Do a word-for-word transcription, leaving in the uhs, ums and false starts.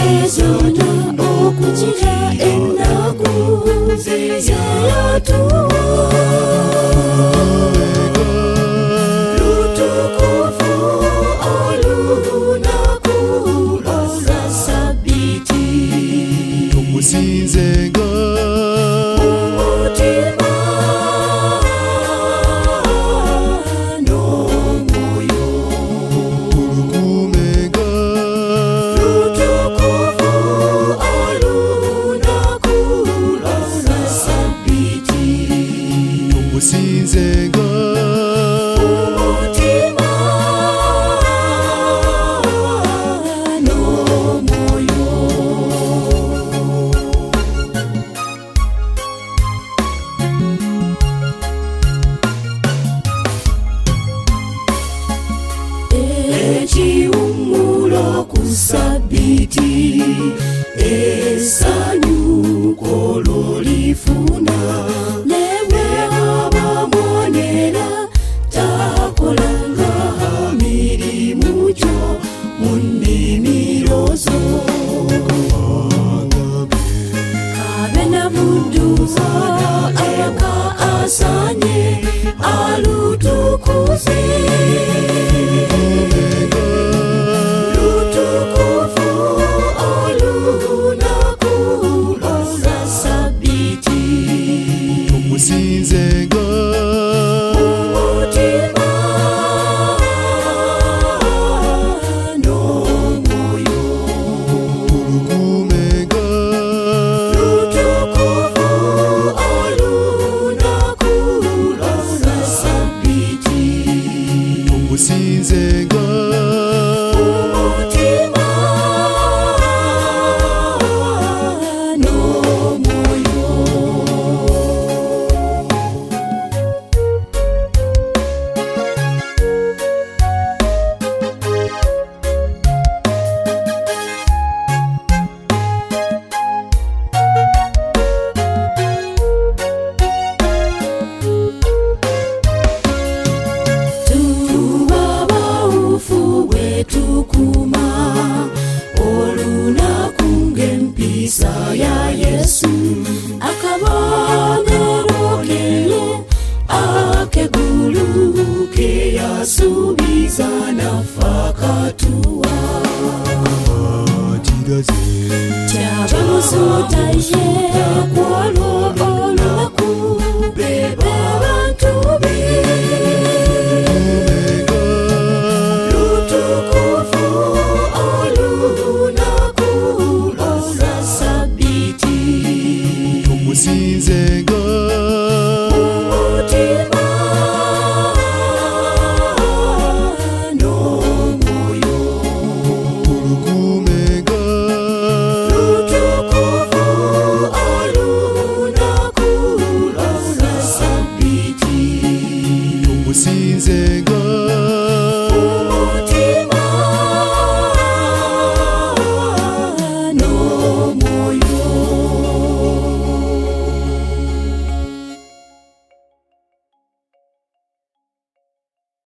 ezona okukira ennaku zeyatuwa lutukuvu olunaku olwa Sabiti tumusinzenga umutima n'omwoyo tulukumenga lutukuvu olunaku olwa Sabiti tumusinzenga umutima n'omwoyo ekiwummulo ku Sabiti essanyu kololifuna nebwe aba mwonera takolanga mirimu gyo mu nnimiro zo kabe na budduzo eka asanye alutukuze lutukuvu olunaku olwa Sabiti tumusinzenga umutima n'omwoyo tulukumenga lutukuvu olunaku olwa Sabiti tumusinzenga umutima n'omwoyo tuba bawufu bwe tukuma olunaku ng'empisa ya Yesu akabonero keye ak'eggulu ke yasuubiza naffe akatuwa atiraze tyaba musuuta ye kwolwo